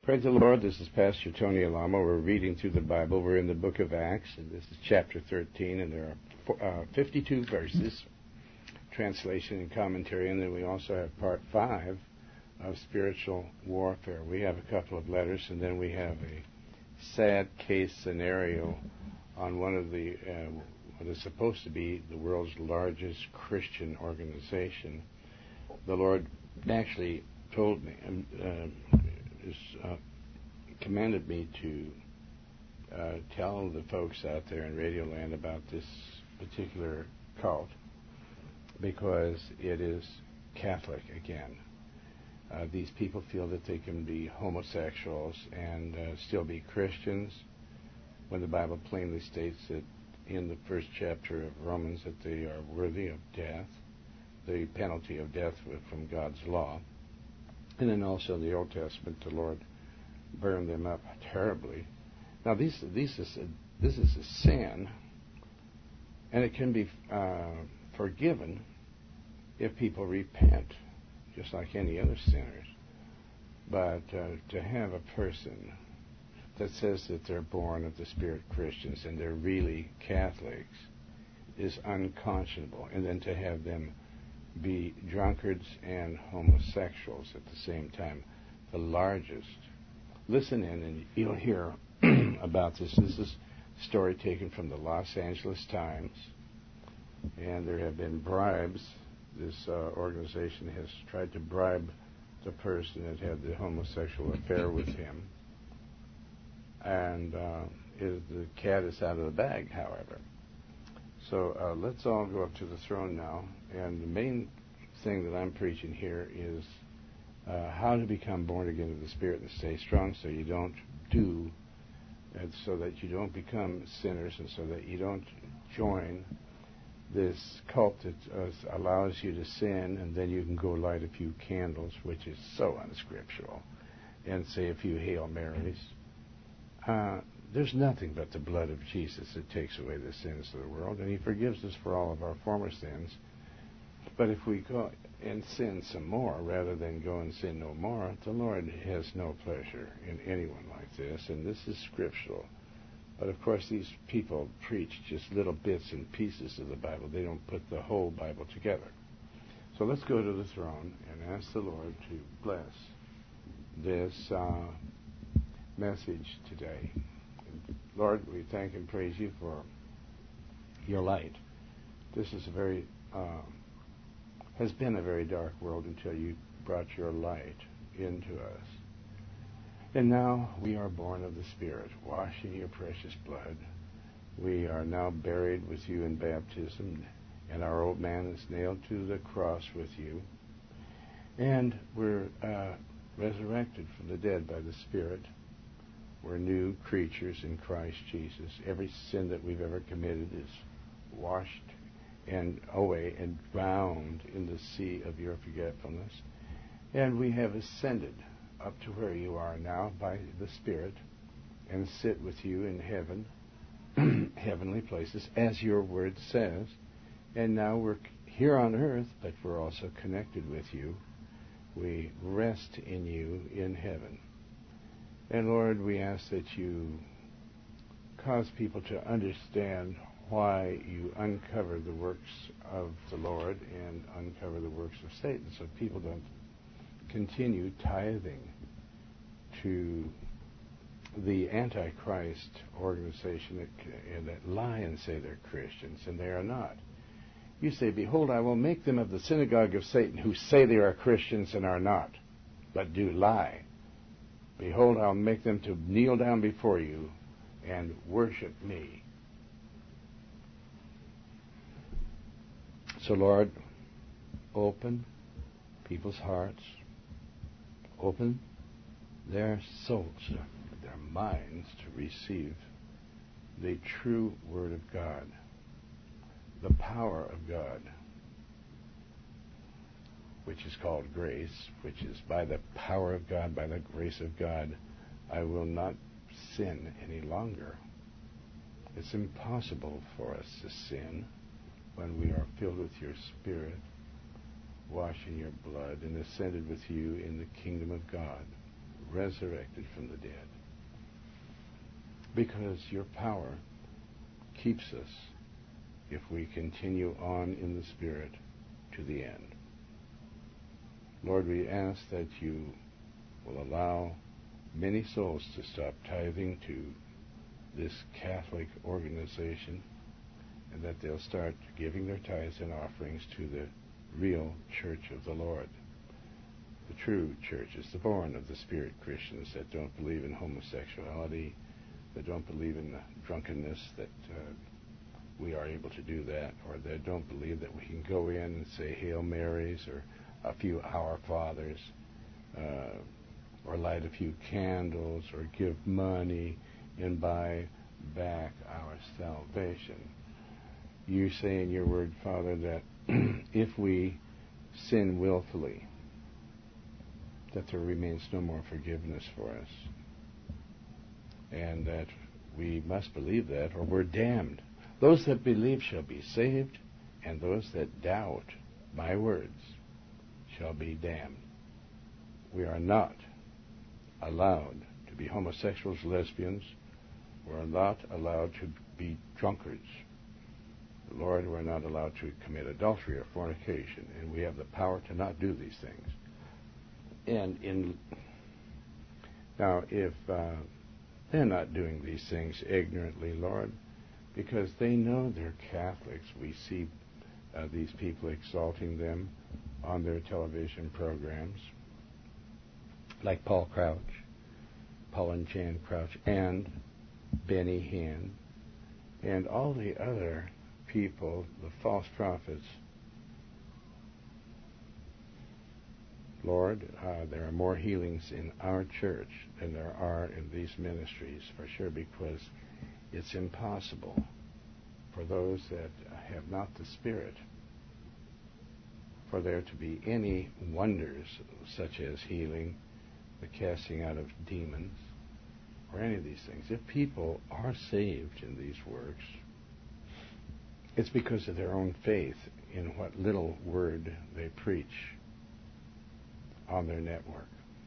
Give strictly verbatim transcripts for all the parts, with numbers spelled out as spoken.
Praise the Lord. This is Pastor Tony Alamo. We're reading through the Bible. We're in the book of Acts, and this is chapter thirteen, and there are uh, fifty-two verses, translation and commentary, and then we also have part five of spiritual warfare. We have a couple of letters, and then we have a sad case scenario on one of the, uh, what is supposed to be the world's largest Christian organization. The Lord actually told me, um, uh, is, uh, commanded me to uh, tell the folks out there in Radio Land about this particular cult because it is Catholic again. Uh, these people feel that they can be homosexuals and uh, still be Christians when the Bible plainly states that in the first chapter of Romans that they are worthy of death, the penalty of death from God's law. And then also in the Old Testament, the Lord burned them up terribly. Now, these, these is a, this is a sin, and it can be uh, forgiven if people repent, just like any other sinners. But uh, to have a person that says that they're born of the Spirit Christians and they're really Catholics is unconscionable. And then to have them be drunkards and homosexuals at the same time, the largest. Listen in and you'll hear about this. This is a story taken from the Los Angeles Times, and there have been bribes. This uh, organization has tried to bribe the person that had the homosexual affair with him, and uh, is, the cat is out of the bag, however. So uh, let's all go up to the throne now. And the main thing that I'm preaching here is uh, how to become born again of the Spirit and stay strong so you don't do, and so that you don't become sinners and so that you don't join this cult that uh, allows you to sin and then you can go light a few candles, which is so unscriptural, and say a few Hail Marys. Uh, There's nothing but the blood of Jesus that takes away the sins of the world, and He forgives us for all of our former sins. But if we go and sin some more rather than go and sin no more, the Lord has no pleasure in anyone like this, and this is scriptural. But of course these people preach just little bits and pieces of the Bible. They don't put the whole Bible together. So let's go to the throne and ask the Lord to bless this uh, message today. Lord, we thank and praise You for Your light. This is a very, uh, has been a very dark world until You brought Your light into us. And now we are born of the Spirit, washed in Your precious blood. We are now buried with You in baptism, and our old man is nailed to the cross with You. And we're uh, resurrected from the dead by the Spirit. We're new creatures in Christ Jesus. Every sin that we've ever committed is washed and away and drowned in the sea of Your forgetfulness. And we have ascended up to where You are now by the Spirit and sit with You in heaven, heavenly places, as Your word says. And now we're here on earth, but we're also connected with You. We rest in You in heaven. And Lord, we ask that You cause people to understand why You uncover the works of the Lord and uncover the works of Satan, so people don't continue tithing to the Antichrist organization that, and that lie and say they're Christians, and they are not. You say, "Behold, I will make them of the synagogue of Satan who say they are Christians and are not, but do lie. Behold, I'll make them to kneel down before You and worship Me." So, Lord, open people's hearts, open their souls, their minds to receive the true Word of God, the power of God, which is called grace, which is by the power of God, by the grace of God, I will not sin any longer. It's impossible for us to sin when we are filled with Your Spirit, washed in Your blood, and ascended with You in the kingdom of God. resurrected from the dead. Because your power keeps us if we continue on in the Spirit to the end. Lord, we ask that you will allow many souls to stop tithing to this Catholic organization, and that they'll start giving their tithes and offerings to the real Church of the Lord. The true church is the born of the Spirit Christians that don't believe in homosexuality, that don't believe in drunkenness, that uh, we are able to do that, or that don't believe that we can go in and say Hail Marys or a few Our Fathers, uh, or light a few candles, or give money and buy back our salvation. You say in your word, Father, that if we sin willfully, that there remains no more forgiveness for us, and that we must believe that, or we're damned. Those that believe shall be saved, and those that doubt my words shall be damned. We are not allowed to be homosexuals, lesbians. We're not allowed to be drunkards. Lord, we're not allowed to commit adultery or fornication, and we have the power to not do these things. And in now, if uh, they're not doing these things ignorantly, Lord, because they know they're Catholics, we see uh, these people exalting them on their television programs, like Paul Crouch, Paul and Jan Crouch, and Benny Hinn, and all the other people, the false prophets. Lord, uh, there are more healings in our church than there are in these ministries, for sure, because it's impossible for those that have not the Spirit for there to be any wonders such as healing, the casting out of demons, or any of these things. If people are saved in these works, it's because of their own faith in what little word they preach on their network.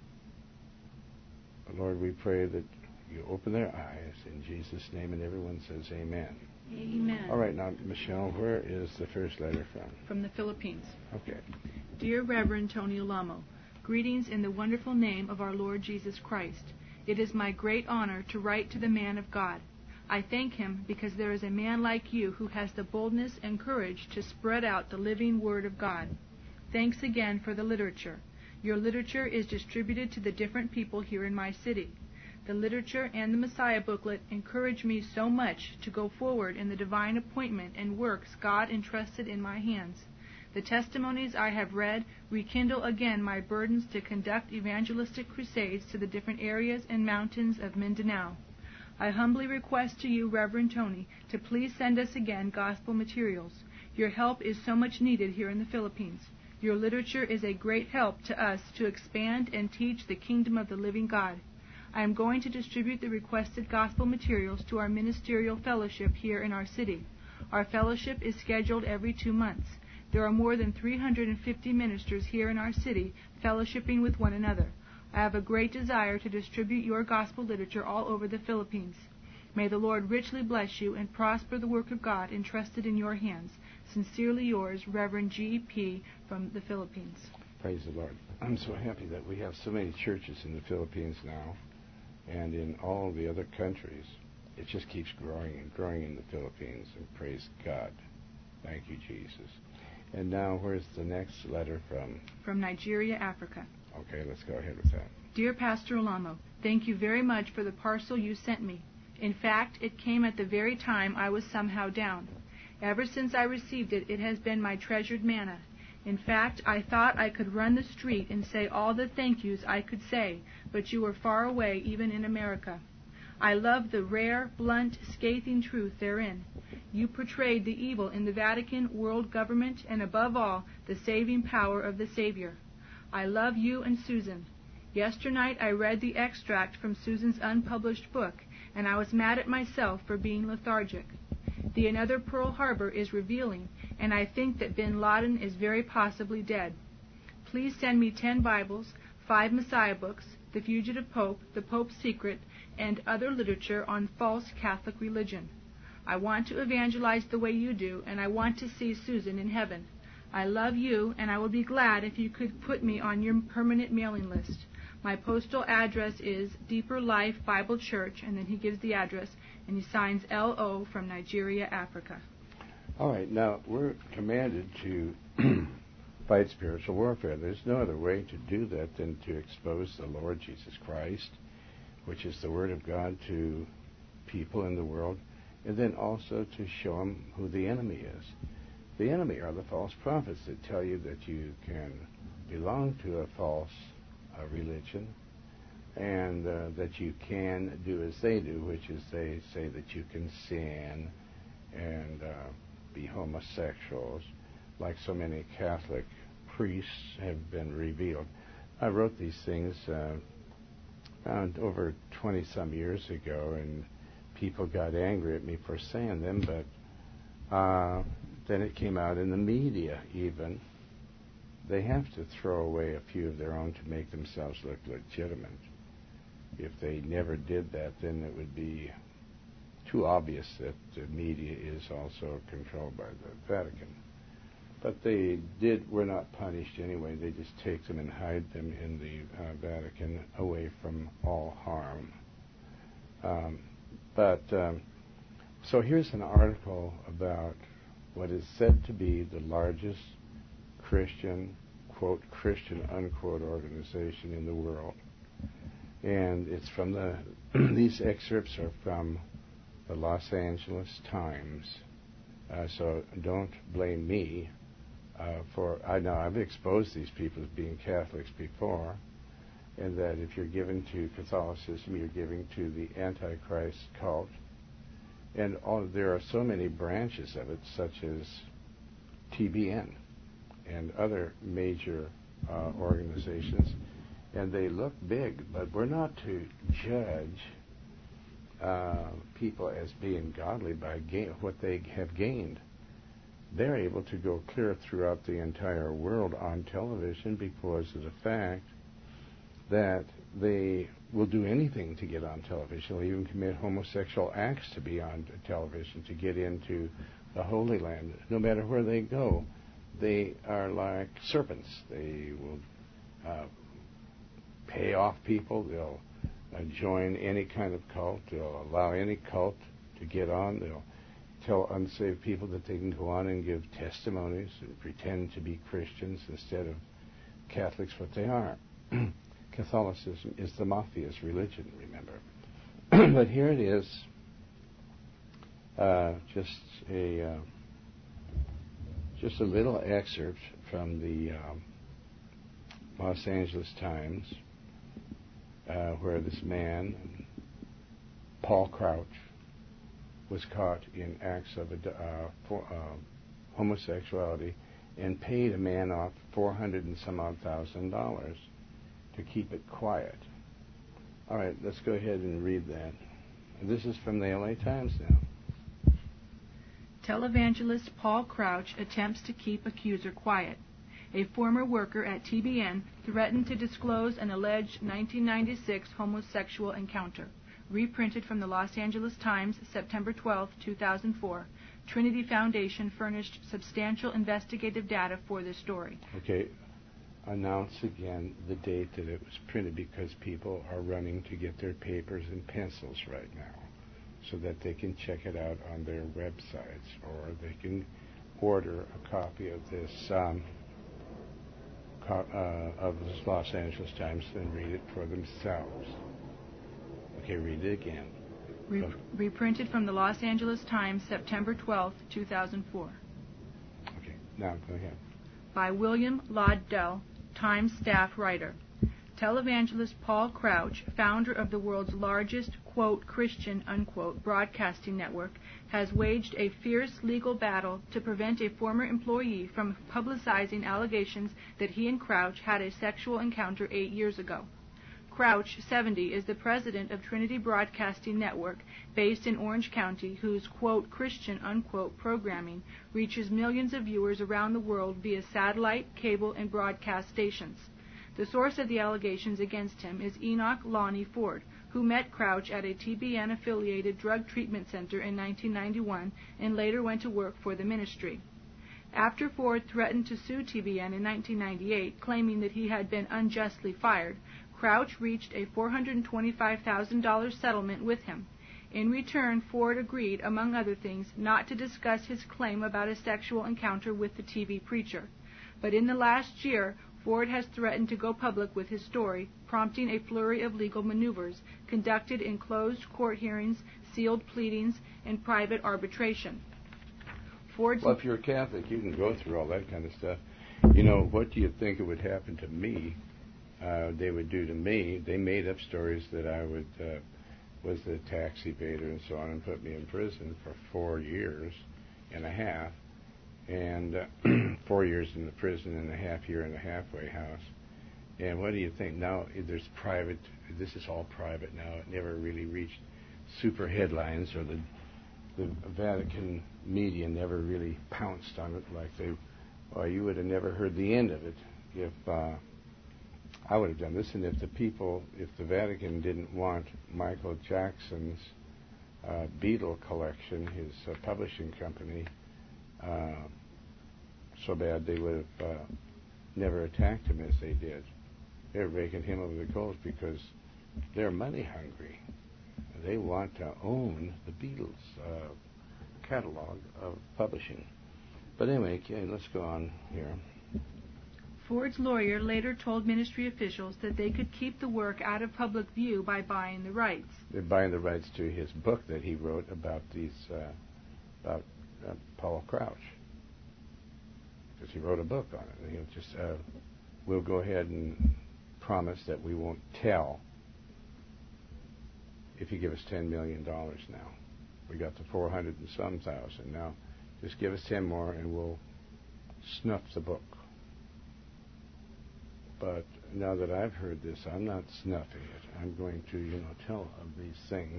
But Lord, we pray that you open their eyes in Jesus' name, and everyone says amen. Amen. All right, now, Michelle, where is the first letter from? From the Philippines. Okay. Dear Reverend Tony Alamo, greetings in the wonderful name of our Lord Jesus Christ. It is my great honor to write to the man of God. I thank him because there is a man like you who has the boldness and courage to spread out the living Word of God. Thanks again for the literature. Your literature is distributed to the different people here in my city. The literature and the Messiah booklet encourage me so much to go forward in the divine appointment and works God entrusted in my hands. The testimonies I have read rekindle again my burdens to conduct evangelistic crusades to the different areas and mountains of Mindanao. I humbly request to you, Reverend Tony, to please send us again gospel materials. Your help is so much needed here in the Philippines. Your literature is a great help to us to expand and teach the kingdom of the living God. I am going to distribute the requested gospel materials to our ministerial fellowship here in our city. Our fellowship is scheduled every two months. There are more than three hundred fifty ministers here in our city fellowshipping with one another. I have a great desire to distribute your gospel literature all over the Philippines. May the Lord richly bless you and prosper the work of God entrusted in your hands. Sincerely yours, Reverend G P from the Philippines. Praise the Lord. I'm so happy that we have so many churches in the Philippines now, and in all the other countries. It just keeps growing and growing in the Philippines, and praise God. Thank you, Jesus. And now, where's the next letter from? From Nigeria, Africa. Okay, let's go ahead with that. Dear Pastor Alamo, thank you very much for the parcel you sent me. In fact, it came at the very time I was somehow down. Ever since I received it, it has been my treasured manna. In fact, I thought I could run the street and say all the thank yous I could say, but you were far away, even in America. I love the rare, blunt, scathing truth therein. You portrayed the evil in the Vatican, world government, and above all, the saving power of the Savior. I love you and Susan. Yesternight I read the extract from Susan's unpublished book, and I was mad at myself for being lethargic. The Another Pearl Harbor is revealing, and I think that bin Laden is very possibly dead. Please send me ten Bibles, five Messiah books, The Fugitive Pope, The Pope's Secret, and other literature on false Catholic religion. I want to evangelize the way you do, and I want to see Susan in heaven. I love you, and I will be glad if you could put me on your permanent mailing list. My postal address is Deeper Life Bible Church, and then he gives the address, and he signs L O from Nigeria, Africa. All right, now we're commanded to fight spiritual warfare. There's no other way to do that than to expose the Lord Jesus Christ, which is the Word of God, to people in the world, and then also to show them who the enemy is. The enemy are the false prophets that tell you that you can belong to a false uh, religion, and uh, that you can do as they do, which is they say that you can sin and uh, be homosexuals, like so many Catholic priests have been revealed. I wrote these things uh, around over twenty-some years ago, and people got angry at me for saying them, but uh, then it came out in the media even. They have to throw away a few of their own to make themselves look legitimate. If they never did that, then it would be too obvious that the media is also controlled by the Vatican. But they did were not punished anyway. They just take them and hide them in the uh, Vatican away from all harm. Um, but um, so here's an article about what is said to be the largest Christian, quote, Christian, unquote, organization in the world. And it's from the, these excerpts are from the Los Angeles Times. Uh, so don't blame me uh, for, I know I've exposed these people as being Catholics before, and that if you're given to Catholicism, you're giving to the Antichrist cult. And all, there are so many branches of it, such as T B N and other major uh, organizations, and they look big, but we're not to judge uh, people as being godly by gain, what they have gained. They're able to go clear throughout the entire world on television because of the fact that they will do anything to get on television. They'll even commit homosexual acts to be on television, to get into the Holy Land. No matter where they go, they are like serpents. They will uh, pay off people. They'll uh, join any kind of cult. They'll allow any cult to get on. They'll tell unsaved people that they can go on and give testimonies and pretend to be Christians instead of Catholics, what they are. Catholicism is the mafia's religion, remember. But here it is, uh, just a uh, just a little excerpt from the um, Los Angeles Times, uh, where this man, Paul Crouch, was caught in acts of uh, for, uh, homosexuality and paid a man off four hundred and some odd thousand dollars to keep it quiet. All right, let's go ahead and read that. And this is from the L A Times now. Televangelist Paul Crouch attempts to keep accuser quiet. A former worker at T B N threatened to disclose an alleged nineteen ninety-six homosexual encounter. Reprinted from the Los Angeles Times, September twelfth, two thousand four. Trinity Foundation furnished substantial investigative data for this story. Okay. Announce again the date that it was printed, because people are running to get their papers and pencils right now so that they can check it out on their websites, or they can order a copy of this um, co- uh, of this Los Angeles Times and read it for themselves. Okay, read it again. Re- reprinted from the Los Angeles Times, September twelfth, two thousand four. Okay, now go ahead. By William Lawdell, Times staff writer. Televangelist Paul Crouch, founder of the world's largest, quote, Christian, unquote, broadcasting network, has waged a fierce legal battle to prevent a former employee from publicizing allegations that he and Crouch had a sexual encounter eight years ago. Crouch, seventy, is the president of Trinity Broadcasting Network, based in Orange County, whose, quote, Christian, unquote, programming reaches millions of viewers around the world via satellite, cable, and broadcast stations. The source of the allegations against him is Enoch Lonnie Ford, who met Crouch at a T B N-affiliated drug treatment center in nineteen ninety-one and later went to work for the ministry. After Ford threatened to sue T B N in nineteen ninety-eight, claiming that he had been unjustly fired, Crouch reached a four hundred twenty-five thousand dollars settlement with him. In return, Ford agreed, among other things, not to discuss his claim about a sexual encounter with the T V preacher. But in the last year, Ford has threatened to go public with his story, prompting a flurry of legal maneuvers conducted in closed court hearings, sealed pleadings, and private arbitration. Ford's well, if you're a Catholic, you can go through all that kind of stuff. You know, what do you think it would happen to me? Uh, they would do to me. They made up stories that I would uh, was a tax evader and so on, and put me in prison for four years and a half. And uh, four years in the prison and a half year in the halfway house. And what do you think? Now there's private, this is all private now. It never really reached super headlines, or the, the Vatican media never really pounced on it like they, well, you would have never heard the end of it if uh, I would have done this. And if the people, if the Vatican didn't want Michael Jackson's uh, Beatle collection, his uh, publishing company, Uh, so bad, they would have uh, never attacked him as they did. They're raking him over the coals because they're money hungry. They want to own the Beatles uh, catalog of publishing. But anyway, okay, let's go on here. Ford's lawyer later told ministry officials that they could keep the work out of public view by buying the rights. They're buying the rights to his book that he wrote about these, uh, about Uh, Paul Crouch, because he wrote a book on it. And he'll just, uh, we'll go ahead and promise that we won't tell if you give us ten million dollars now. We got the four hundred and some thousand. Now, just give us ten more and we'll snuff the book. But now that I've heard this, I'm not snuffing it. I'm going to, you know, tell of these things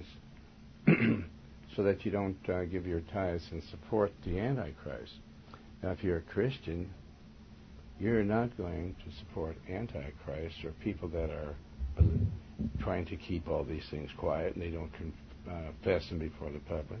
so that you don't uh, give your tithes and support the Antichrist. Now, if you're a Christian, you're not going to support Antichrist or people that are trying to keep all these things quiet and they don't confess them before the public.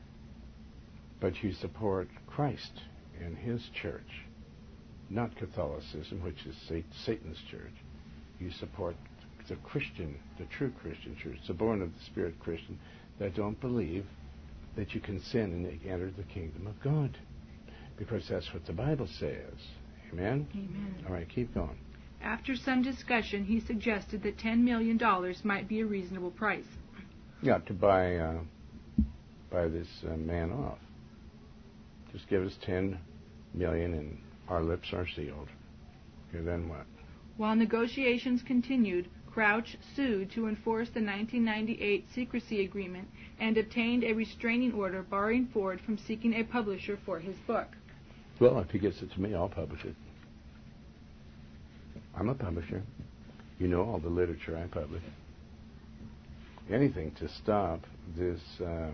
But you support Christ and his church, not Catholicism, which is Satan's church. You support the Christian, the true Christian church, the born of the Spirit Christian, that don't believe that you can sin and enter the kingdom of God. Because that's what the Bible says. Amen? Amen. All right, keep going. After some discussion, he suggested that ten million dollars might be a reasonable price. Yeah, to buy, uh, buy this uh, man off. Just give us ten million dollars and our lips are sealed. Okay, then what? While negotiations continued, Crouch sued to enforce the nineteen ninety-eight secrecy agreement and obtained a restraining order barring Ford from seeking a publisher for his book. Well, if he gets it to me, I'll publish it. I'm a publisher. You know all the literature I publish. Anything to stop this uh,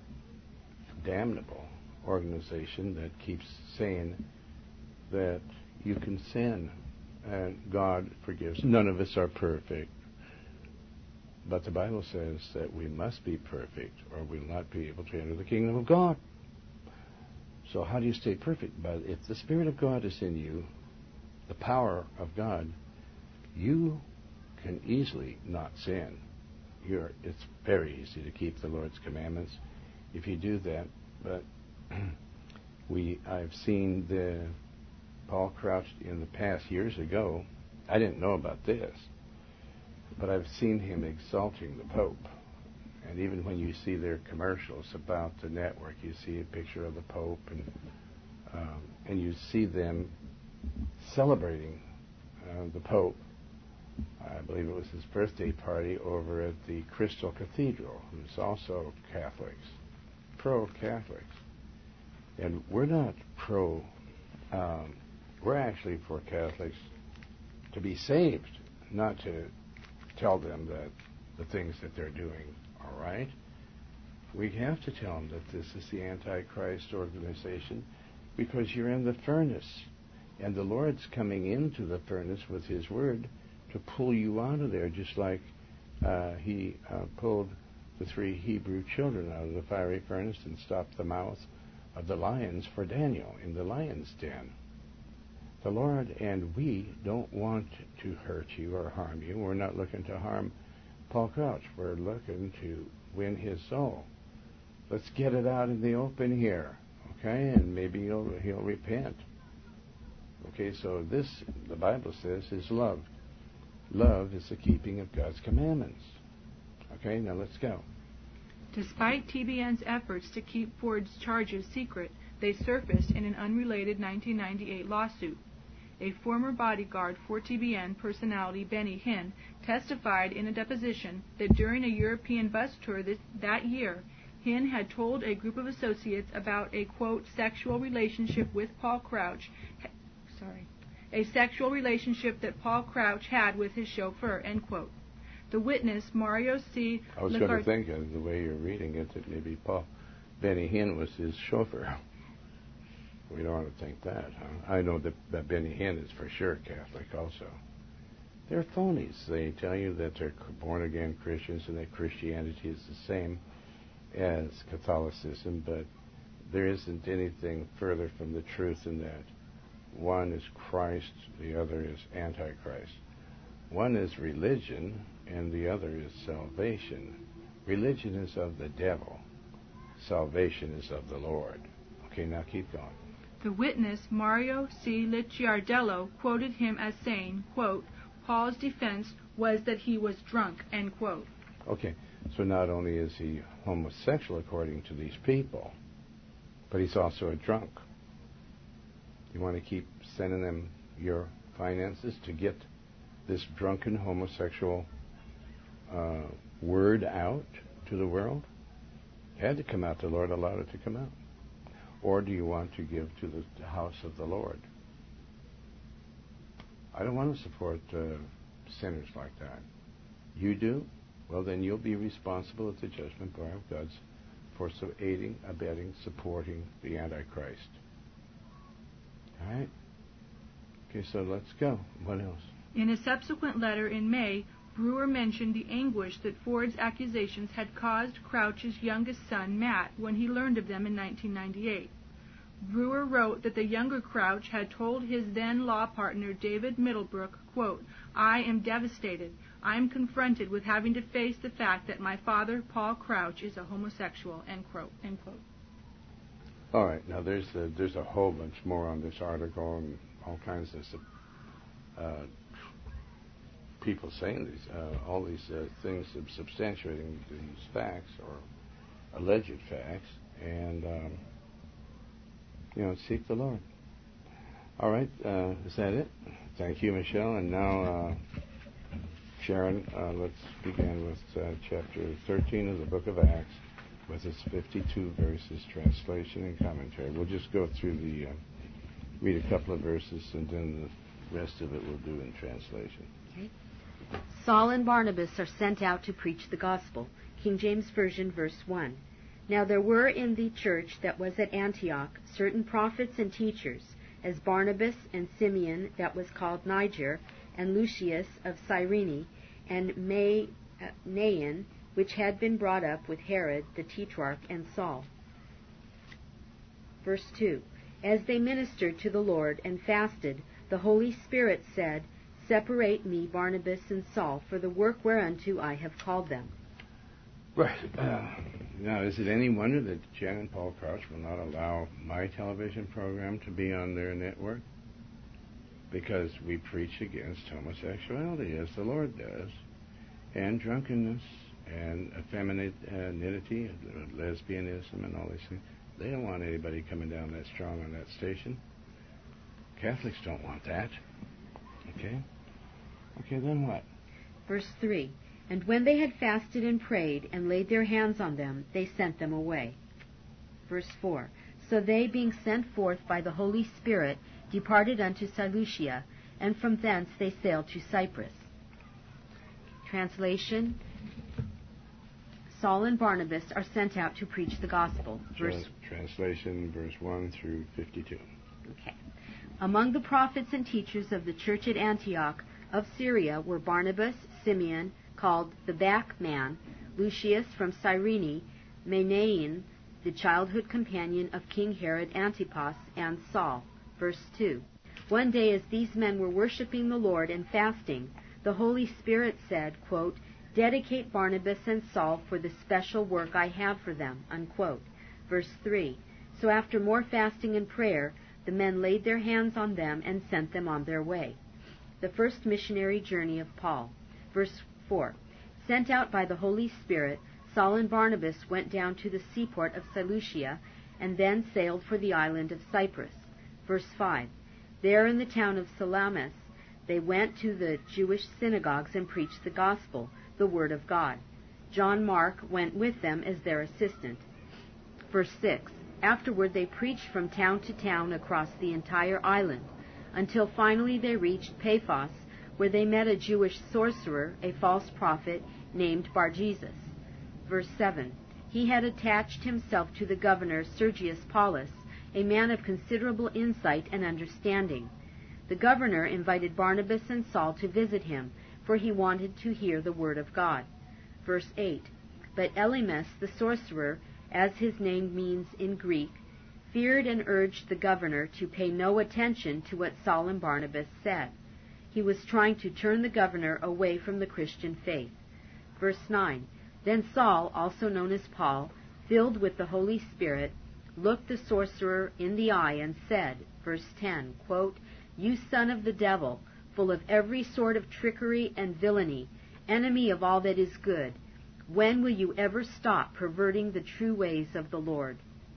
damnable organization that keeps saying that you can sin and God forgives. None of us are perfect. But the Bible says that we must be perfect or we'll not be able to enter the kingdom of God. So how do you stay perfect? But if the Spirit of God is in you, the power of God, you can easily not sin. You're, it's very easy to keep the Lord's commandments if you do that. But we, I've seen the Paul Crouch in the past years ago. I didn't know about this, but I've seen him exalting the Pope. And even when you see their commercials about the network, you see a picture of the Pope, and um, and you see them celebrating uh, the Pope. I believe it was his birthday party over at the Crystal Cathedral, who's also Catholics, pro-Catholics. And we're not pro, um, we're actually for Catholics to be saved, not to tell them that the things that they're doing are right. We have to tell them that this is the Antichrist organization because you're in the furnace, and the Lord's coming into the furnace with his word to pull you out of there, just like uh, he uh, pulled the three Hebrew children out of the fiery furnace and stopped the mouth of the lions for Daniel in the lion's den. The Lord and we don't want to hurt you or harm you. We're not looking to harm Paul Crouch. We're looking to win his soul. Let's get it out in the open here, okay? And maybe he'll, he'll repent. Okay, so this, the Bible says, is love. Love is the keeping of God's commandments. Okay, now let's go. Despite T B N's efforts to keep Ford's charges secret, they surfaced in an unrelated nineteen ninety-eight lawsuit. A former bodyguard for T B N personality Benny Hinn testified in a deposition that during a European bus tour this, that year, Hinn had told a group of associates about a, quote, sexual relationship with Paul Crouch, ha- sorry, a sexual relationship that Paul Crouch had with his chauffeur, end quote. The witness, Mario C. I was Licard- going to think of the way you're reading it that maybe Paul Benny Hinn was his chauffeur. We don't want to think that, huh? I know that, that Benny Hinn is for sure Catholic also. They're phonies. They tell you that they're born-again Christians and that Christianity is the same as Catholicism, but there isn't anything further from the truth in that. One is Christ, the other is Antichrist. One is religion, and the other is salvation. Religion is of the devil. Salvation is of the Lord. Okay, now keep going. The witness, Mario C. Licciardello, quoted him as saying, quote, Paul's defense was that he was drunk, end quote. Okay, so not only is he homosexual according to these people, but he's also a drunk. You want to keep sending them your finances to get this drunken homosexual uh, word out to the world? It had to come out. The Lord allowed it to come out. Or do you want to give to the house of the Lord? I don't want to support uh, sinners like that. You do? Well, then you'll be responsible at the judgment bar of God's for so aiding, abetting, supporting the Antichrist. All right? Okay, so let's go. What else? In a subsequent letter in May, Brewer mentioned the anguish that Ford's accusations had caused Crouch's youngest son, Matt, when he learned of them in nineteen ninety-eight. Brewer wrote that the younger Crouch had told his then law partner, David Middlebrook, quote, I am devastated. I am confronted with having to face the fact that my father, Paul Crouch, is a homosexual, end quote. End quote. All right, now there's a, there's a whole bunch more on this article and all kinds of uh, people saying these, uh, all these uh, things substantiating these facts or alleged facts, and um, you know, seek the Lord. All right, uh, is that it? Thank you, Michelle. And now, uh, Sharon, uh, let's begin with uh, chapter thirteen of the book of Acts, with its fifty-two verses, translation and commentary. We'll just go through the, uh, read a couple of verses, and then the rest of it we'll do in translation. Okay. Saul and Barnabas are sent out to preach the gospel. King James Version, verse one. Now there were in the church that was at Antioch certain prophets and teachers, as Barnabas and Simeon that was called Niger, and Lucius of Cyrene, and Manaen, which had been brought up with Herod the Tetrarch and Saul. Verse two. As they ministered to the Lord and fasted, the Holy Spirit said, Separate me, Barnabas and Saul, for the work whereunto I have called them. Right. Uh, now, is it any wonder that Jen and Paul Crouch will not allow my television program to be on their network? Because we preach against homosexuality, as the Lord does, and drunkenness, and effeminacy, uh, lesbianism, and all these things. They don't want anybody coming down that strong on that station. Catholics don't want that. Okay? Okay, then what? Verse three. And when they had fasted and prayed, and laid their hands on them, they sent them away. Verse four. So they, being sent forth by the Holy Spirit, departed unto Seleucia, and from thence they sailed to Cyprus. Translation. Saul and Barnabas are sent out to preach the gospel. Verse Trans- translation, verse one through fifty-two. Okay. Among the prophets and teachers of the church at Antioch Of Syria were Barnabas, Simeon, called the Back Man, Lucius from Cyrene, Manaen, the childhood companion of King Herod Antipas, and Saul. Verse two. One day as these men were worshiping the Lord and fasting, the Holy Spirit said, quote, "Dedicate Barnabas and Saul for the special work I have for them." Unquote. Verse three. So after more fasting and prayer, the men laid their hands on them and sent them on their way. The first missionary journey of Paul. Verse four. Sent out by the Holy Spirit, Saul and Barnabas went down to the seaport of Seleucia and then sailed for the island of Cyprus. Verse five. There in the town of Salamis, they went to the Jewish synagogues and preached the gospel, the word of God. John Mark went with them as their assistant. Verse six. Afterward they preached from town to town across the entire island, until finally they reached Paphos, where they met a Jewish sorcerer, a false prophet, named Bar-Jesus. Verse seven. He had attached himself to the governor Sergius Paulus, a man of considerable insight and understanding. The governor invited Barnabas and Saul to visit him, for he wanted to hear the word of God. Verse eight. But Elymas the sorcerer, as his name means in Greek, feared and urged the governor to pay no attention to what Saul and Barnabas said. He was trying to turn the governor away from the Christian faith. Verse nine. Then Saul, also known as Paul, filled with the Holy Spirit, looked the sorcerer in the eye and said, verse ten, quote, "You son of the devil, full of every sort of trickery and villainy, enemy of all that is good, when will you ever stop perverting the true ways of the Lord?"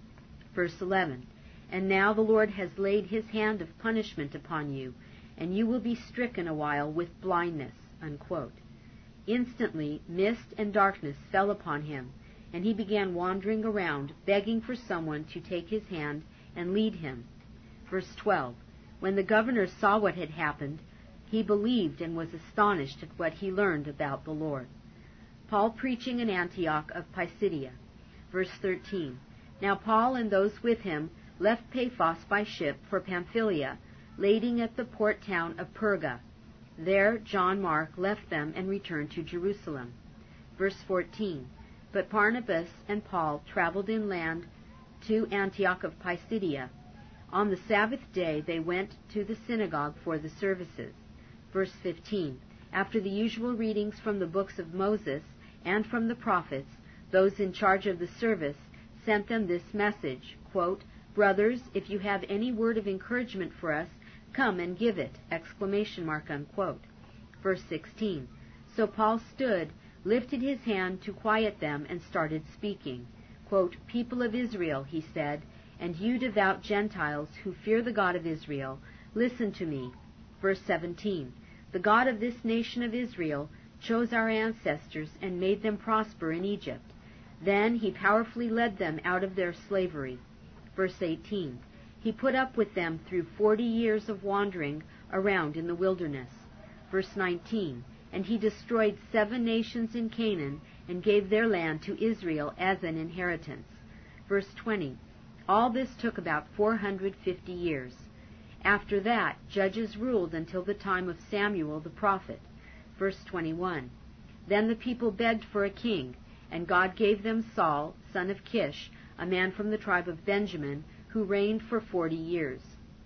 Verse eleven. And now the Lord has laid his hand of punishment upon you, and you will be stricken a while with blindness. Unquote. Instantly mist and darkness fell upon him, and he began wandering around, begging for someone to take his hand and lead him. Verse twelve. When the governor saw what had happened, he believed and was astonished at what he learned about the Lord. Paul preaching in Antioch of Pisidia. Verse thirteen. Now Paul and those with him left Paphos by ship for Pamphylia, lading at the port town of Perga. There John Mark left them and returned to Jerusalem. Verse fourteen. But Barnabas and Paul traveled inland to Antioch of Pisidia. On the Sabbath day they went to the synagogue for the services. Verse fifteen. After the usual readings from the books of Moses and from the prophets, those in charge of the service sent them this message, quote, "Brothers, if you have any word of encouragement for us, come and give it!" Exclamation mark, unquote. Verse sixteen. So Paul stood, lifted his hand to quiet them, and started speaking. Quote, "People of Israel," he said, "and you devout Gentiles who fear the God of Israel, listen to me." Verse seventeen. The God of this nation of Israel chose our ancestors and made them prosper in Egypt. Then he powerfully led them out of their slavery. Verse eighteen. He put up with them through forty years of wandering around in the wilderness. Verse nineteen. And he destroyed seven nations in Canaan and gave their land to Israel as an inheritance. Verse twenty. All this took about four hundred fifty years. After that, judges ruled until the time of Samuel the prophet. Verse twenty-one. Then the people begged for a king, and God gave them Saul, son of Kish, a man from the tribe of Benjamin, who reigned for forty years.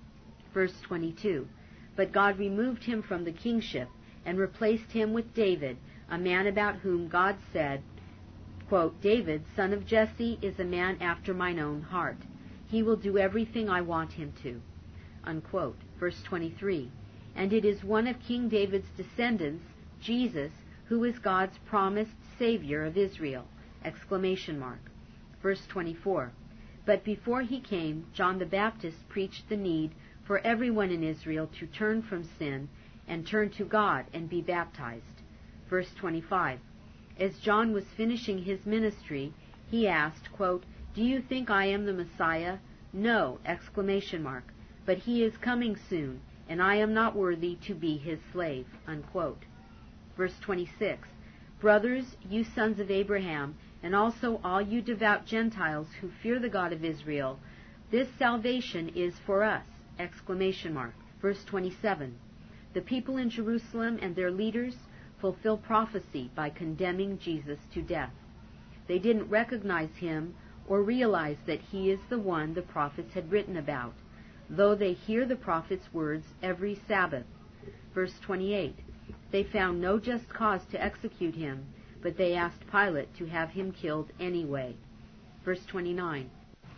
Verse twenty-two. But God removed him from the kingship and replaced him with David, a man about whom God said, quote, "David, son of Jesse, is a man after mine own heart. He will do everything I want him to." Unquote. Verse twenty-three. And it is one of King David's descendants, Jesus, who is God's promised Savior of Israel. Exclamation mark. Verse twenty-four. But before he came, John the Baptist preached the need for everyone in Israel to turn from sin and turn to God and be baptized. Verse twenty-five. As John was finishing his ministry, he asked, quote, "Do you think I am the Messiah? No!" Exclamation mark. But he is coming soon, and I am not worthy to be his slave. Unquote. Verse twenty-six. Brothers, you sons of Abraham, and also all you devout Gentiles who fear the God of Israel, this salvation is for us. Exclamation mark. Verse twenty-seven. The people in Jerusalem and their leaders fulfill prophecy by condemning Jesus to death. They didn't recognize him or realize that he is the one the prophets had written about, though they hear the prophets' words every Sabbath. Verse twenty-eight, they found no just cause to execute him, but they asked Pilate to have him killed anyway. Verse twenty-nine,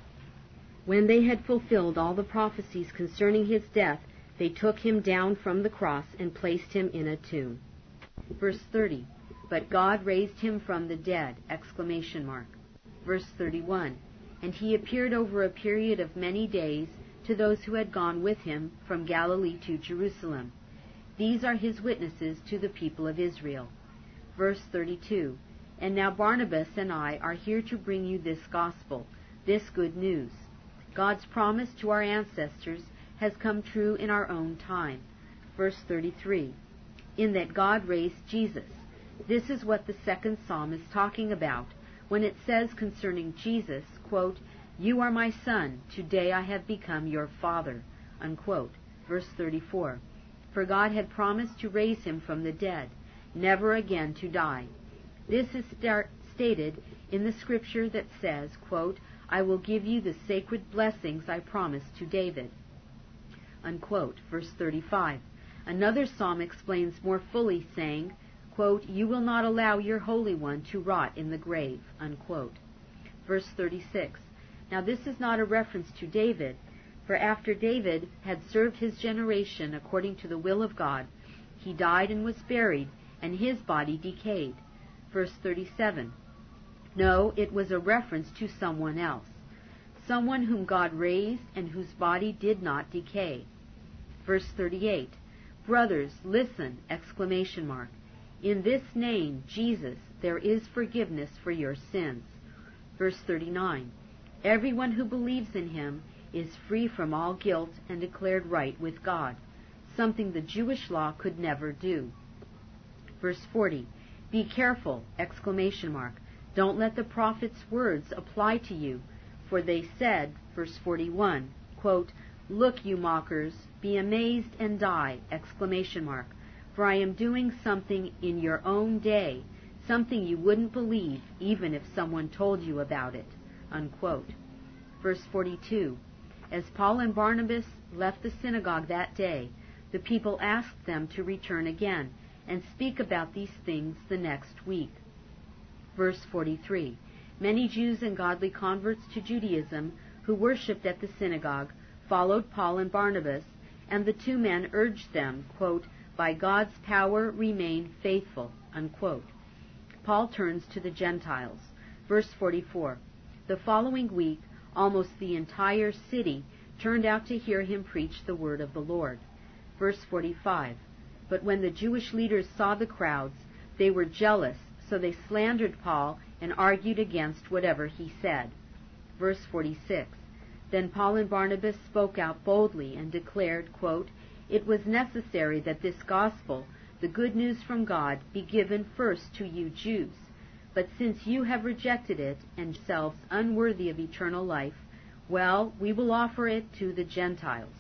when they had fulfilled all the prophecies concerning his death, they took him down from the cross and placed him in a tomb. Verse thirty, but God raised him from the dead! Exclamation mark. Verse thirty-one, and he appeared over a period of many days to those who had gone with him from Galilee to Jerusalem. These are his witnesses to the people of Israel. Verse thirty-two, and now Barnabas and I are here to bring you this gospel, this good news. God's promise to our ancestors has come true in our own time. Verse thirty-three, in that God raised Jesus. This is what the second psalm is talking about when it says concerning Jesus, quote, you are my son, today I have become your father, unquote. Verse thirty-four, for God had promised to raise him from the dead, never again to die. This is start stated in the scripture that says, quote, I will give you the sacred blessings I promised to David, unquote. Verse thirty-five, another psalm explains more fully, saying, quote, you will not allow your Holy One to rot in the grave, unquote. Verse thirty-six, now this is not a reference to David, for after David had served his generation according to the will of God, he died and was buried, and his body decayed. Verse thirty-seven, no, it was a reference to someone else, someone whom God raised and whose body did not decay. Verse thirty-eight, brothers, listen! Exclamation mark. In this name, Jesus, there is forgiveness for your sins. Verse thirty-nine, everyone who believes in him is free from all guilt and declared right with God, something the Jewish law could never do. Verse forty, be careful! Exclamation mark. Don't let the prophet's words apply to you, for they said, verse forty-one, quote, look, you mockers, be amazed and die! Exclamation mark. For I am doing something in your own day, something you wouldn't believe even if someone told you about it, unquote. Verse forty-two, as Paul and Barnabas left the synagogue that day, the people asked them to return again and speak about these things the next week. Verse forty-three, many Jews and godly converts to Judaism who worshipped at the synagogue followed Paul and Barnabas, and the two men urged them, quote, by God's power remain faithful, unquote. Paul turns to the Gentiles. Verse forty-four, the following week, almost the entire city turned out to hear him preach the word of the Lord. Verse forty-five, but when the Jewish leaders saw the crowds, they were jealous, so they slandered Paul and argued against whatever he said. Verse forty-six, then Paul and Barnabas spoke out boldly and declared, quote, it was necessary that this gospel, the good news from God, be given first to you Jews. But since you have rejected it and yourselves unworthy of eternal life, well, we will offer it to the Gentiles.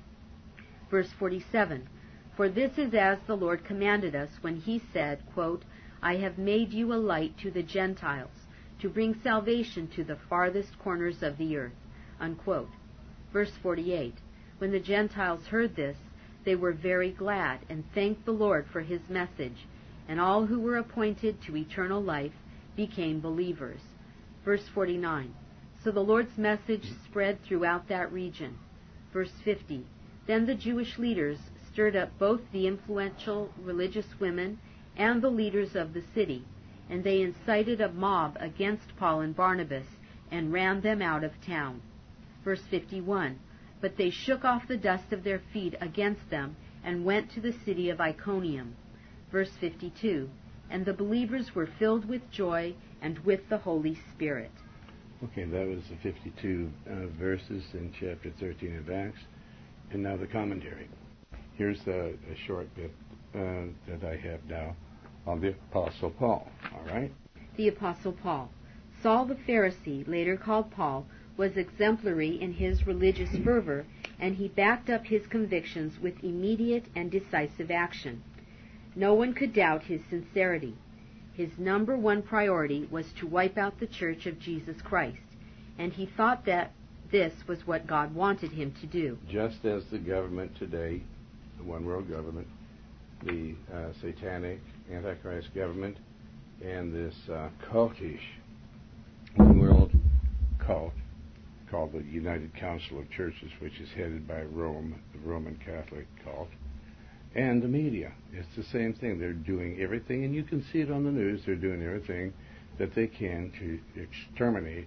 Verse forty-seven, for this is as the Lord commanded us when he said, quote, I have made you a light to the Gentiles, to bring salvation to the farthest corners of the earth, unquote. Verse forty-eight, when the Gentiles heard this, they were very glad and thanked the Lord for his message, and all who were appointed to eternal life became believers. Verse forty-nine, so the Lord's message spread throughout that region. Verse fifty, then the Jewish leaders stirred up both the influential religious women and the leaders of the city, and they incited a mob against Paul and Barnabas and ran them out of town. Verse fifty-one, but they shook off the dust of their feet against them and went to the city of Iconium. Verse fifty-two, and the believers were filled with joy and with the Holy Spirit. Okay, that was the fifty-two uh, verses in chapter thirteen of Acts. And now the commentary. Here's the, a short bit uh, that I have now on the Apostle Paul. All right? The Apostle Paul. Saul the Pharisee, later called Paul, was exemplary in his religious fervor, and he backed up his convictions with immediate and decisive action. No one could doubt his sincerity. His number one priority was to wipe out the Church of Jesus Christ, and he thought that this was what God wanted him to do. Just as the government today, the one world government, the uh, satanic Antichrist government, and this uh, cultish one world cult called the United Council of Churches, which is headed by Rome, the Roman Catholic cult, and the media. It's the same thing. They're doing everything, and you can see it on the news, they're doing everything that they can to exterminate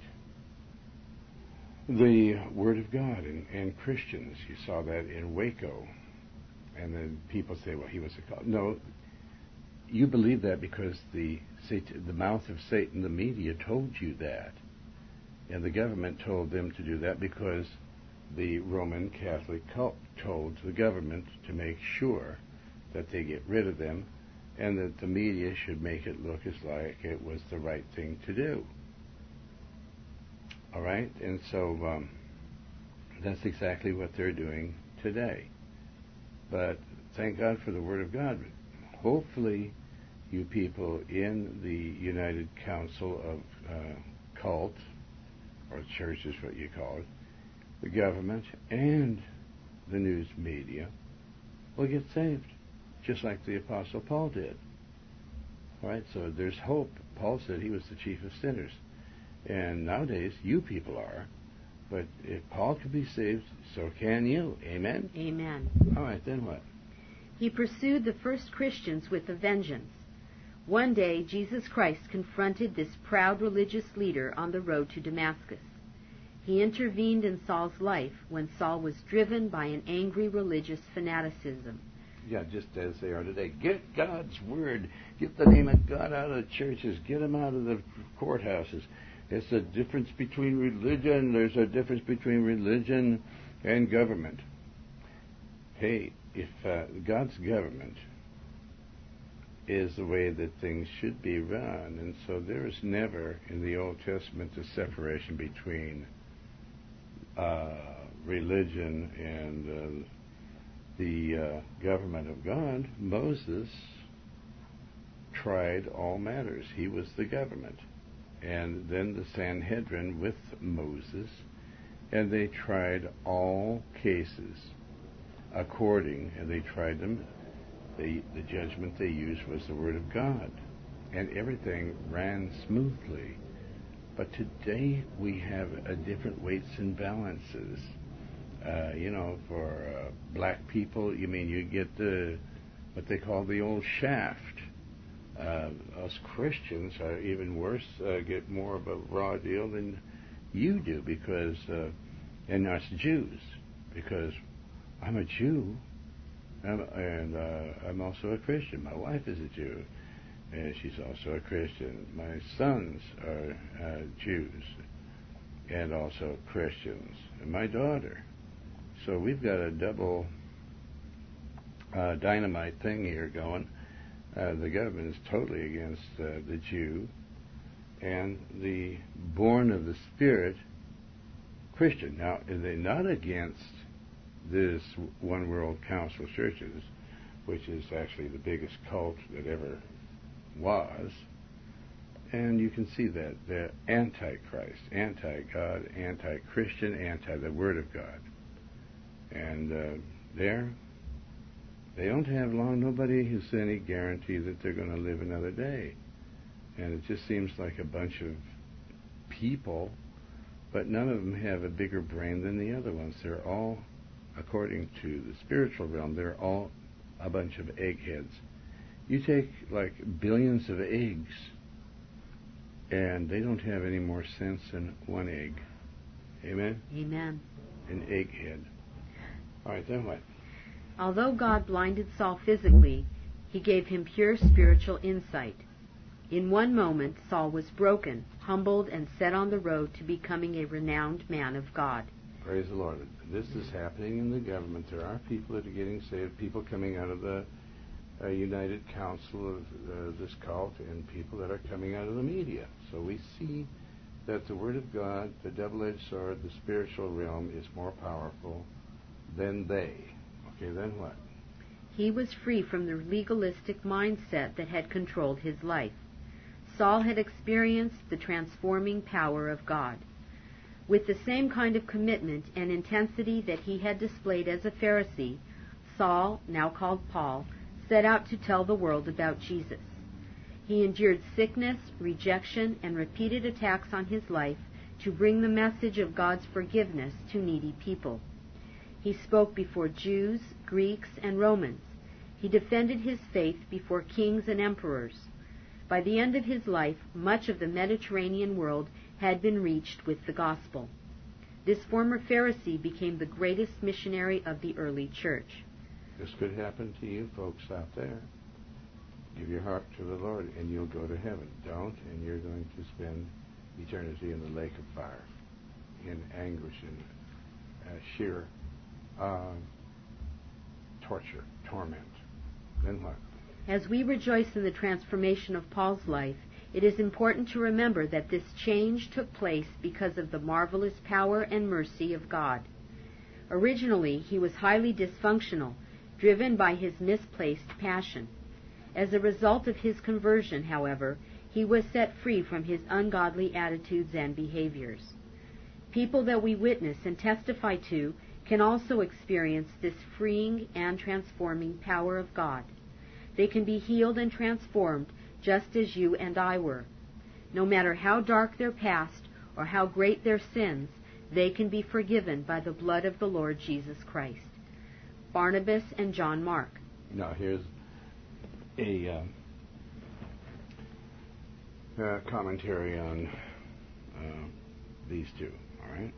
the Word of God and, and Christians. You saw that in Waco. And then people say, well, he was a cult. No, you believe that because the the mouth of Satan, the media, told you that. And the government told them to do that because the Roman Catholic cult told the government to make sure that they get rid of them, and that the media should make it look as like it was the right thing to do. All right? And so um, that's exactly what they're doing today. But thank God for the Word of God. Hopefully, you people in the United Council of uh, Cult, or church is what you call it, the government and the news media will get saved, just like the Apostle Paul did. All right, so there's hope. Paul said he was the chief of sinners. And nowadays, you people are. But if Paul could be saved, so can you. Amen? Amen. All right, then what? He pursued the first Christians with a vengeance. One day, Jesus Christ confronted this proud religious leader on the road to Damascus. He intervened in Saul's life when Saul was driven by an angry religious fanaticism. Yeah, just as they are today. Get God's Word. Get the name of God out of the churches. Get them out of the courthouses. It's a difference between religion. There's a difference between religion and government. Hey, if uh, God's government is the way that things should be run, and so there is never in the Old Testament a separation between uh, religion and uh, the uh, government of God. Moses tried all matters. He was the government. And then the Sanhedrin with Moses, and they tried all cases according, and they tried them, the, the judgment they used was the Word of God, and everything ran smoothly. But today we have a different weights and balances. Uh, you know, for uh, black people, you mean you get the, what they call the old shaft. Uh, us Christians are even worse, uh, get more of a raw deal than you do, because, uh, and us Jews, because I'm a Jew, I'm, and uh, I'm also a Christian. My wife is a Jew, and she's also a Christian. My sons are uh, Jews, and also Christians, and my daughter. So we've got a double uh, dynamite thing here going. Uh, the government is totally against uh, the Jew and the born of the Spirit Christian. Now, are they not against this One World Council of Churches, which is actually the biggest cult that ever was? And you can see that they're anti-Christ, anti-God, anti-Christian, anti the Word of God. And uh, they're They don't have long. Nobody has any guarantee that they're going to live another day. And it just seems like a bunch of people, but none of them have a bigger brain than the other ones. They're all, according to the spiritual realm, they're all a bunch of eggheads. You take like billions of eggs, and they don't have any more sense than one egg. Amen? Amen. An egghead. All right, then what? Although God blinded Saul physically, he gave him pure spiritual insight. In one moment, Saul was broken, humbled, and set on the road to becoming a renowned man of God. Praise the Lord. This is happening in the government. There are people that are getting saved, people coming out of the uh, United Council of uh, this cult, and people that are coming out of the media. So we see that the Word of God, the double-edged sword, the spiritual realm, is more powerful than they. Okay, then what? He was free from the legalistic mindset that had controlled his life. Saul had experienced the transforming power of God. With the same kind of commitment and intensity that he had displayed as a Pharisee, Saul, now called Paul, set out to tell the world about Jesus. He endured sickness, rejection, and repeated attacks on his life to bring the message of God's forgiveness to needy people. He spoke before Jews, Greeks, and Romans. He defended his faith before kings and emperors. By the end of his life, much of the Mediterranean world had been reached with the gospel. This former Pharisee became the greatest missionary of the early church. This could happen to you folks out there. Give your heart to the Lord and you'll go to heaven. Don't, and you're going to spend eternity in the lake of fire, in anguish and uh, sheer uh, torture, torment. Then what? As we rejoice in the transformation of Paul's life, it is important to remember that this change took place because of the marvelous power and mercy of God. Originally, he was highly dysfunctional, driven by his misplaced passion. As a result of his conversion, however, he was set free from his ungodly attitudes and behaviors. People that we witness and testify to can also experience this freeing and transforming power of God. They can be healed and transformed just as you and I were. No matter how dark their past or how great their sins, they can be forgiven by the blood of the Lord Jesus Christ. Barnabas and John Mark. Now here's a uh, uh, commentary on uh, these two, all right?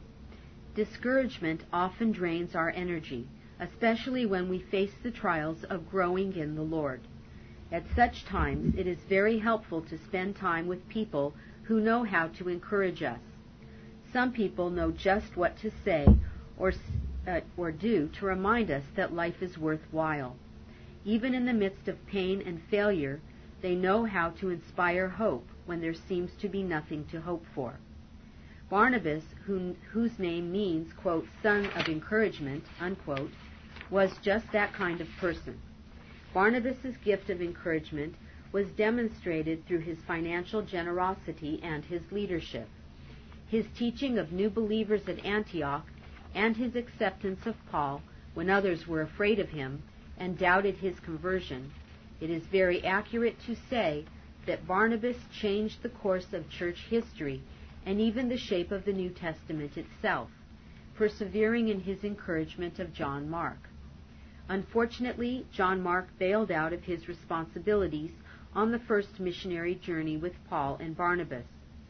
Discouragement often drains our energy, especially when we face the trials of growing in the Lord. At such times, it is very helpful to spend time with people who know how to encourage us. Some people know just what to say or, uh, or do to remind us that life is worthwhile. Even in the midst of pain and failure, they know how to inspire hope when there seems to be nothing to hope for. Barnabas, who, whose name means, quote, son of encouragement, unquote, was just that kind of person. Barnabas's gift of encouragement was demonstrated through his financial generosity and his leadership. His teaching of new believers at Antioch and his acceptance of Paul when others were afraid of him and doubted his conversion, it is very accurate to say that Barnabas changed the course of church history and even the shape of the New Testament itself, persevering in his encouragement of John Mark. Unfortunately, John Mark bailed out of his responsibilities on the first missionary journey with Paul and Barnabas.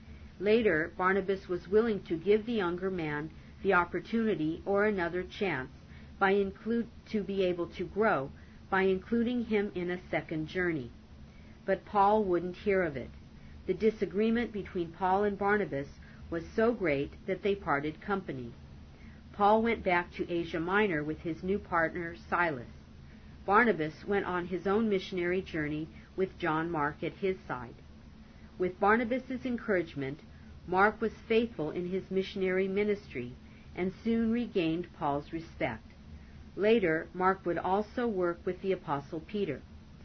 Later, Barnabas was willing to give the younger man the opportunity or another chance by include, to be able to grow by including him in a second journey. But Paul wouldn't hear of it. The disagreement between Paul and Barnabas was so great that they parted company. Paul went back to Asia Minor with his new partner, Silas. Barnabas went on his own missionary journey with John Mark at his side. With Barnabas's encouragement, Mark was faithful in his missionary ministry and soon regained Paul's respect. Later, Mark would also work with the Apostle Peter.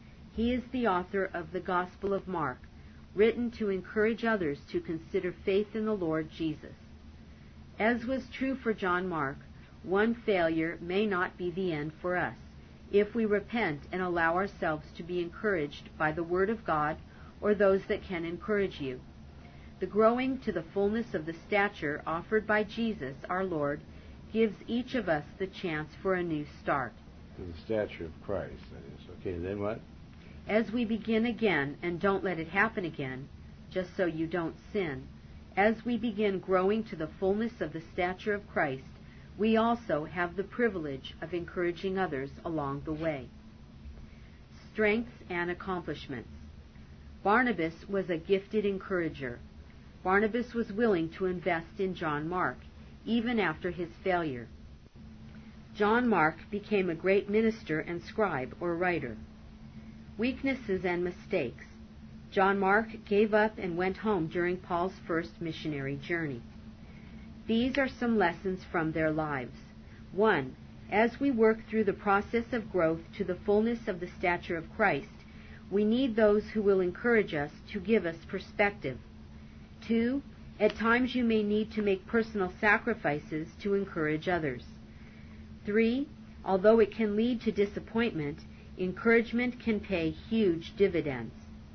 He is the author of the Gospel of Mark, written to encourage others to consider faith in the Lord Jesus. As was true for John Mark, one failure may not be the end for us, if we repent and allow ourselves to be encouraged by the Word of God or those that can encourage you. The growing to the fullness of the stature offered by Jesus, our Lord, gives each of us the chance for a new start. To the stature of Christ, that is. Okay, then what? As we begin again, and don't let it happen again, just so you don't sin, as we begin growing to the fullness of the stature of Christ, we also have the privilege of encouraging others along the way. Strengths and accomplishments. Barnabas was a gifted encourager. Barnabas was willing to invest in John Mark, even after his failure. John Mark became a great minister and scribe or writer. Weaknesses and mistakes. John Mark gave up and went home during Paul's first missionary journey. These are some lessons from their lives. One, as we work through the process of growth to the fullness of the stature of Christ, we need those who will encourage us to give us perspective. Two, at times you may need to make personal sacrifices to encourage others. Three, although it can lead to disappointment, encouragement can pay huge dividends.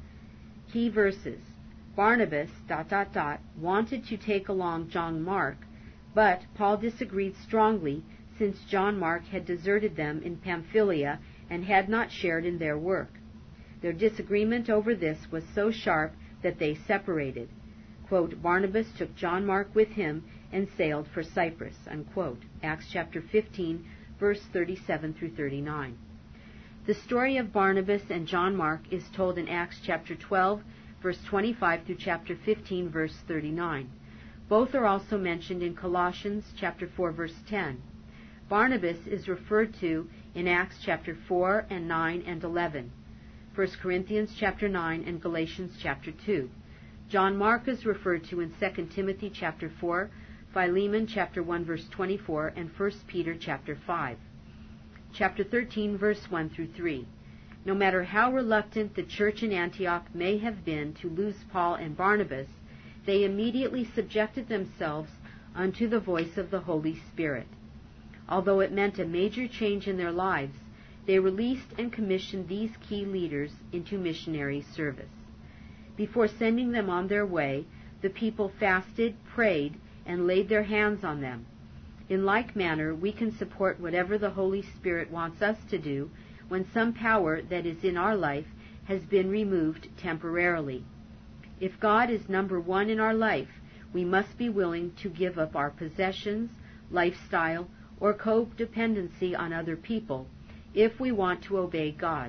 Key verses. Barnabas, dot, dot, dot, wanted to take along John Mark, but Paul disagreed strongly since John Mark had deserted them in Pamphylia and had not shared in their work. Their disagreement over this was so sharp that they separated. Quote, Barnabas took John Mark with him and sailed for Cyprus, unquote. Acts chapter fifteen, verse thirty-seven through thirty-nine. The story of Barnabas and John Mark is told in Acts chapter twelve, verse twenty-five through chapter fifteen, verse thirty-nine. Both are also mentioned in Colossians chapter four, verse ten. Barnabas is referred to in Acts chapter four and nine and eleven, First Corinthians chapter nine and Galatians chapter two. John Mark is referred to in Second Timothy chapter four, Philemon chapter one, verse twenty-four, and First Peter chapter five. Chapter thirteen, verse one through three. No matter how reluctant the church in Antioch may have been to lose Paul and Barnabas, they immediately subjected themselves unto the voice of the Holy Spirit. Although it meant a major change in their lives, they released and commissioned these key leaders into missionary service. Before sending them on their way, the people fasted, prayed, and laid their hands on them. In like manner, we can support whatever the Holy Spirit wants us to do when some power that is in our life has been removed temporarily. If God is number one in our life, we must be willing to give up our possessions, lifestyle, or codependency on other people if we want to obey God.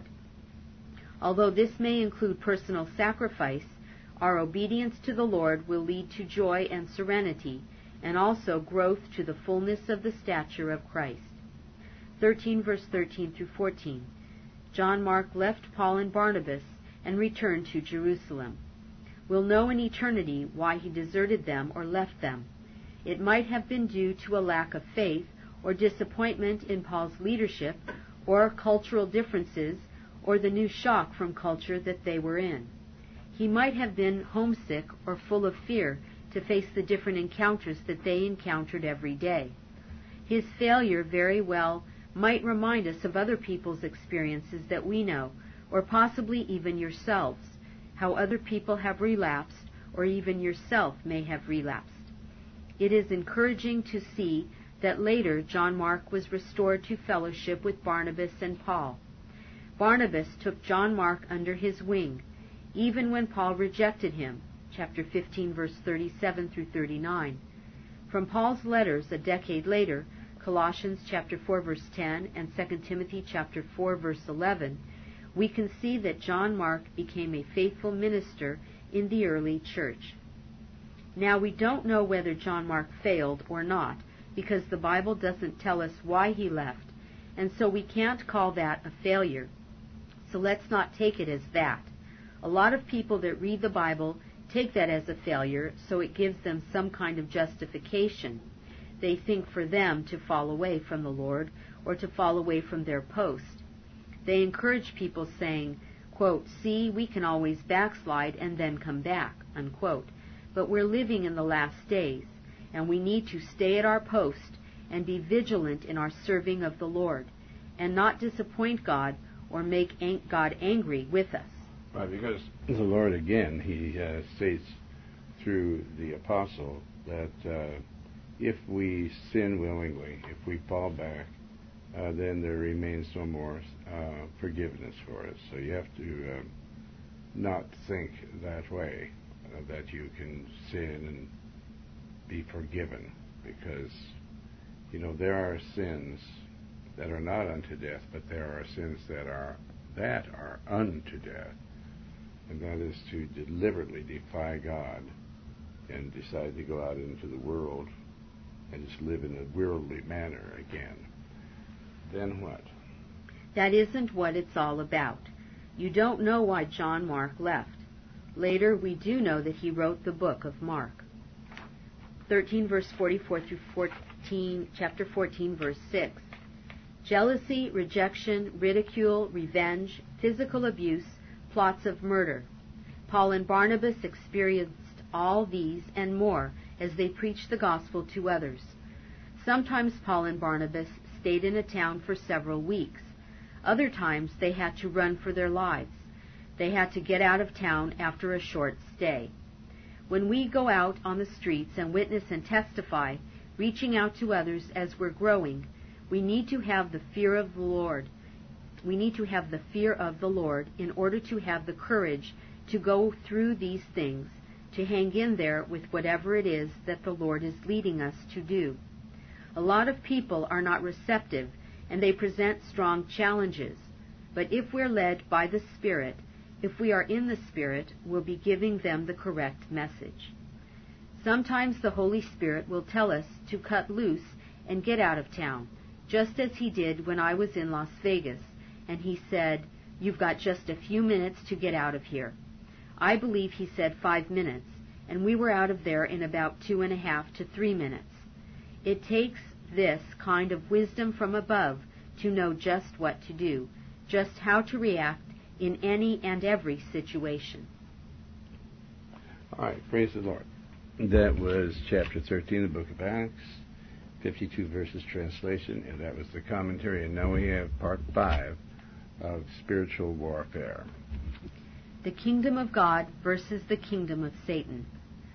Although this may include personal sacrifice, our obedience to the Lord will lead to joy and serenity, and also growth to the fullness of the stature of Christ. thirteen verse thirteen through fourteen. John Mark left Paul and Barnabas and returned to Jerusalem. We'll know in eternity why he deserted them or left them. It might have been due to a lack of faith or disappointment in Paul's leadership, or cultural differences, or the new shock from culture that they were in. He might have been homesick or full of fear to face the different encounters that they encountered every day. His failure very well might remind us of other people's experiences that we know, or possibly even yourselves, how other people have relapsed, or even yourself may have relapsed. It is encouraging to see that later John Mark was restored to fellowship with Barnabas and Paul. Barnabas took John Mark under his wing, even when Paul rejected him, chapter fifteen, verse thirty-seven through thirty-nine. From Paul's letters a decade later, Colossians chapter four, verse ten, and Second Timothy chapter four, verse eleven, we can see that John Mark became a faithful minister in the early church. Now, we don't know whether John Mark failed or not, because the Bible doesn't tell us why he left, and so we can't call that a failure. So let's not take it as that. A lot of people that read the Bible take that as a failure, so it gives them some kind of justification. They think for them to fall away from the Lord or to fall away from their post. They encourage people saying, quote, see, we can always backslide and then come back, unquote. But we're living in the last days, and we need to stay at our post and be vigilant in our serving of the Lord, and not disappoint God or make God angry with us. Right, because the Lord, again, he uh, states through the apostle that uh, if we sin willingly, if we fall back, uh, then there remains no more uh, forgiveness for us. So you have to uh, not think that way, uh, that you can sin and be forgiven, because, you know, there are sins that are not unto death, but there are sins that are that are unto death, and that is to deliberately defy God and decide to go out into the world and just live in a worldly manner again. Then what? That isn't what it's all about. You don't know why John Mark left. Later, we do know that he wrote the book of Mark. thirteen verse forty-four through fourteen, chapter fourteen verse six. Jealousy, rejection, ridicule, revenge, physical abuse, plots of murder. Paul and Barnabas experienced all these and more as they preached the gospel to others. Sometimes Paul and Barnabas stayed in a town for several weeks. Other times they had to run for their lives. They had to get out of town after a short stay. When we go out on the streets and witness and testify, reaching out to others as we're growing, we need to have the fear of the Lord. We need to have the fear of the Lord in order to have the courage to go through these things, to hang in there with whatever it is that the Lord is leading us to do. A lot of people are not receptive, and they present strong challenges. But if we're led by the Spirit, if we are in the Spirit, we'll be giving them the correct message. Sometimes the Holy Spirit will tell us to cut loose and get out of town, just as he did when I was in Las Vegas, and he said, "You've got just a few minutes to get out of here." I believe he said five minutes, and we were out of there in about two and a half to three minutes. It takes this kind of wisdom from above to know just what to do, just how to react in any and every situation. All right, praise the Lord. That was chapter thirteen of the book of Acts, fifty-two verses translation, and that was the commentary. And now we have part five of spiritual warfare. The kingdom of God versus the kingdom of Satan.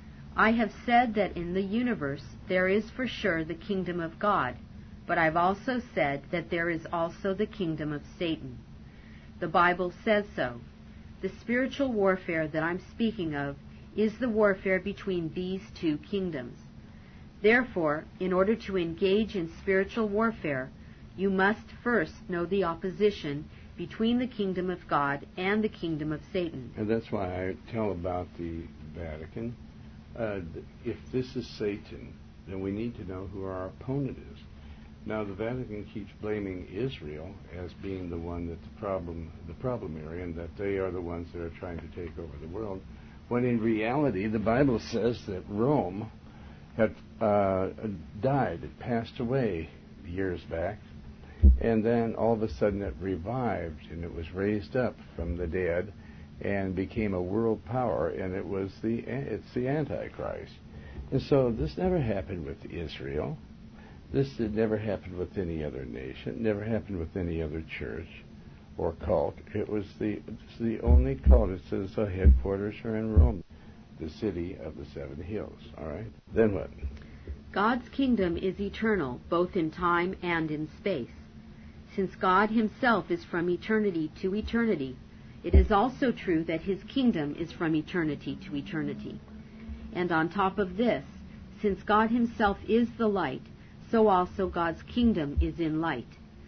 I have said that in the universe there is for sure the kingdom of God, but I've also said that there is also the kingdom of Satan. The Bible says so. The spiritual warfare that I'm speaking of is the warfare between these two kingdoms. Therefore, in order to engage in spiritual warfare, you must first know the opposition between the kingdom of God and the kingdom of Satan. And that's why I tell about the Vatican. Uh, if this is Satan, then we need to know who our opponent is. Now, the Vatican keeps blaming Israel as being the one that's the problem, the problem area, and that they are the ones that are trying to take over the world, when in reality, the Bible says that Rome had uh, died, it passed away years back, and then all of a sudden it revived, and it was raised up from the dead and became a world power, and it was the it's the Antichrist. And so this never happened with Israel. This had never happened with any other nation. It never happened with any other church or cult. It was the it's the only cult. It says the headquarters are in Rome, the city of the seven hills. All right. Then what? God's kingdom is eternal, both in time and in space. Since God himself is from eternity to eternity, it is also true that his kingdom is from eternity to eternity. And on top of this, since God himself is the light, so also God's kingdom is in light.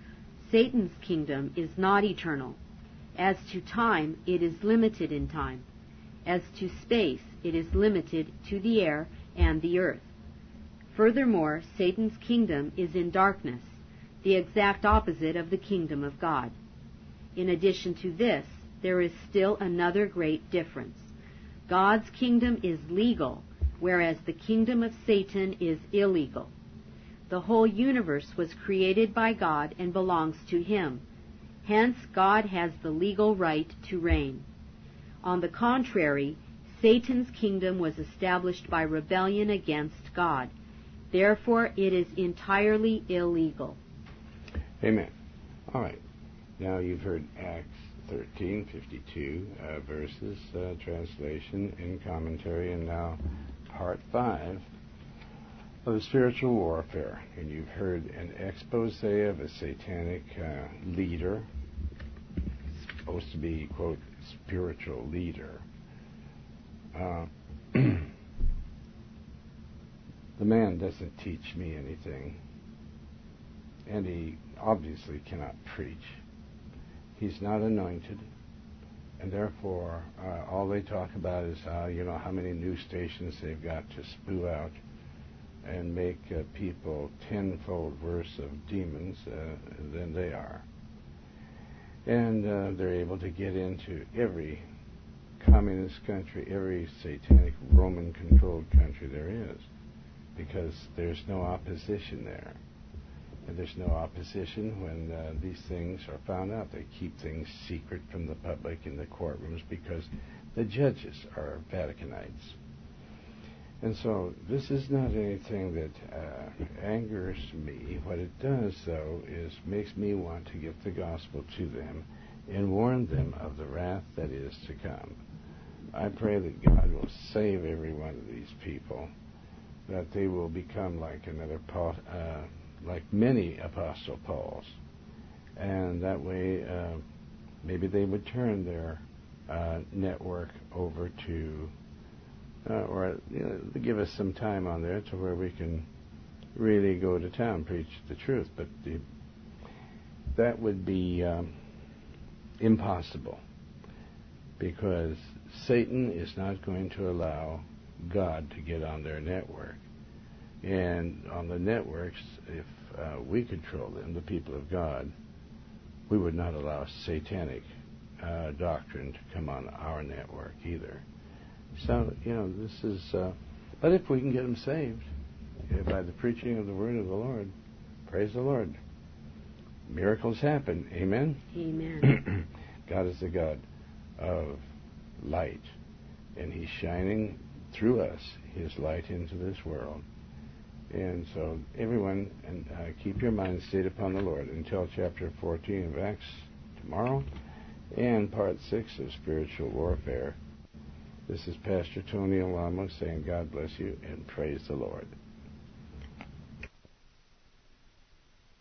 Satan's kingdom is not eternal. As to time, it is limited in time. As to space, it is limited to the air and the earth. Furthermore, Satan's kingdom is in darkness, the exact opposite of the kingdom of God. In addition to this, there is still another great difference. God's kingdom is legal, whereas the kingdom of Satan is illegal. The whole universe was created by God and belongs to him. Hence, God has the legal right to reign. On the contrary, Satan's kingdom was established by rebellion against God. Therefore, it is entirely illegal. Amen. All right. Now you've heard Acts thirteen, fifty-two uh, verses, uh, translation and commentary, and now part five of the spiritual warfare. And you've heard an expose of a satanic uh, leader, supposed to be, quote, spiritual leader. Uh, the man doesn't teach me anything, and he obviously cannot preach. He's not anointed, and therefore uh, all they talk about is how, you know, how many news stations they've got to spew out and make uh, people tenfold worse of demons uh, than they are. And uh, they're able to get into every communist country, every satanic Roman-controlled country there is, because there's no opposition there. And there's no opposition when uh, these things are found out. They keep things secret from the public in the courtrooms because the judges are Vaticanites. And so this is not anything that uh, angers me. What it does, though, is makes me want to give the gospel to them and warn them of the wrath that is to come. I pray that God will save every one of these people, that they will become like another Paul, uh, like many Apostle Pauls, and that way uh, maybe they would turn their uh, network over to, uh, or you know, give us some time on there to where we can really go to town, preach the truth. But the, that would be um, impossible, because Satan is not going to allow God to get on their network. And on the networks, if uh, we control them, the people of God, we would not allow satanic uh, doctrine to come on our network either. So, you know, this is... Uh, but if we can get them saved uh, by the preaching of the word of the Lord, praise the Lord. Miracles happen. Amen? Amen. God is the God of light, and He's shining through us His light into this world. And so, everyone, and uh, keep your mind stayed upon the Lord until chapter fourteen of Acts tomorrow, and part six of Spiritual Warfare. This is Pastor Tony Alamo saying God bless you and praise the Lord.